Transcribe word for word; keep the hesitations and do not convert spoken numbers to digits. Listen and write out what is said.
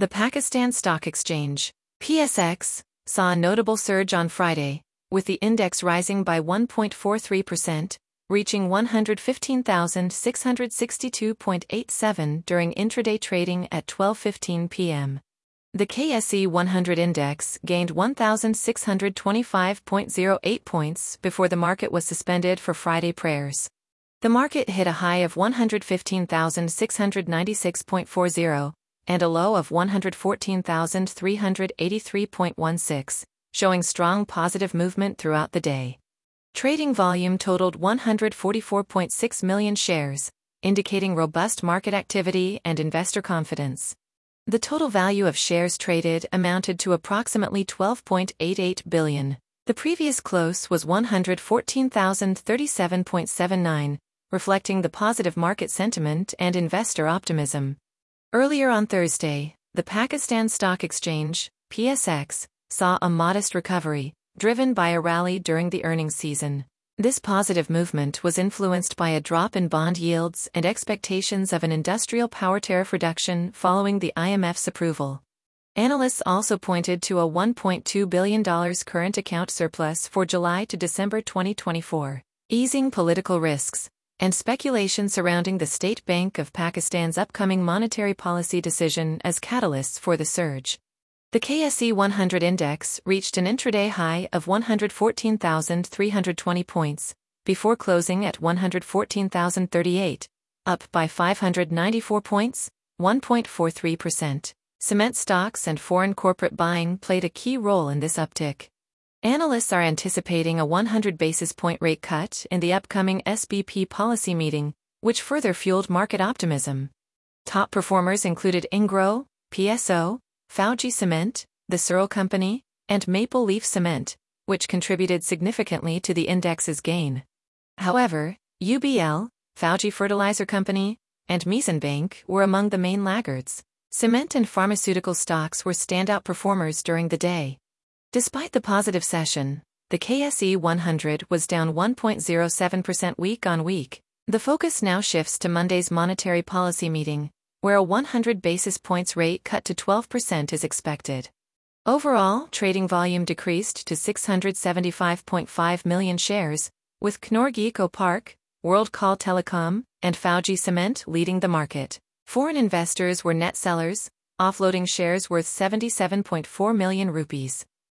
The Pakistan Stock Exchange, P S X, saw a notable surge on Friday, with the index rising by one point four three percent, reaching one hundred fifteen thousand six hundred sixty-two point eight seven during intraday trading at twelve fifteen p m The K S E one hundred index gained one thousand six hundred twenty-five point zero eight points before the market was suspended for Friday prayers. The market hit a high of one hundred fifteen thousand six hundred ninety-six point four zero and a low of one hundred fourteen thousand three hundred eighty-three point one six, showing strong positive movement throughout the day. Trading volume totaled one hundred forty-four point six million shares, indicating robust market activity and investor confidence. The total value of shares traded amounted to approximately twelve point eight eight billion. The previous close was one hundred fourteen thousand thirty-seven point seven nine, reflecting the positive market sentiment and investor optimism. Earlier on Thursday, the Pakistan Stock Exchange, P S X, saw a modest recovery, driven by a rally during the earnings season. This positive movement was influenced by a drop in bond yields and expectations of an industrial power tariff reduction following the I M F's approval. Analysts also pointed to a one point two billion dollars current account surplus for July to December twenty twenty-four, easing political risks, and speculation surrounding the State Bank of Pakistan's upcoming monetary policy decision as catalysts for the surge. The K S E one hundred index reached an intraday high of one hundred fourteen thousand three hundred twenty points, before closing at one hundred fourteen thousand thirty-eight, up by five hundred ninety-four points, one point four three percent. Cement stocks and foreign corporate buying played a key role in this uptick. Analysts are anticipating a one hundred basis point rate cut in the upcoming S B P policy meeting, which further fueled market optimism. Top performers included Engro, P S O, Fauji Cement, the Searle Company, and Maple Leaf Cement, which contributed significantly to the index's gain. However, U B L, Fauji Fertilizer Company, and Mizan Bank were among the main laggards. Cement and pharmaceutical stocks were standout performers during the day. Despite the positive session, the K S E one hundred was down one point zero seven percent week on week. The focus now shifts to Monday's monetary policy meeting, where a one hundred basis points rate cut to twelve percent is expected. Overall, trading volume decreased to six hundred seventy-five point five million shares, with Knorr Eco Park, WorldCall Telecom, and Fauji Cement leading the market. Foreign investors were net sellers, offloading shares worth seventy-seven point four million rupees.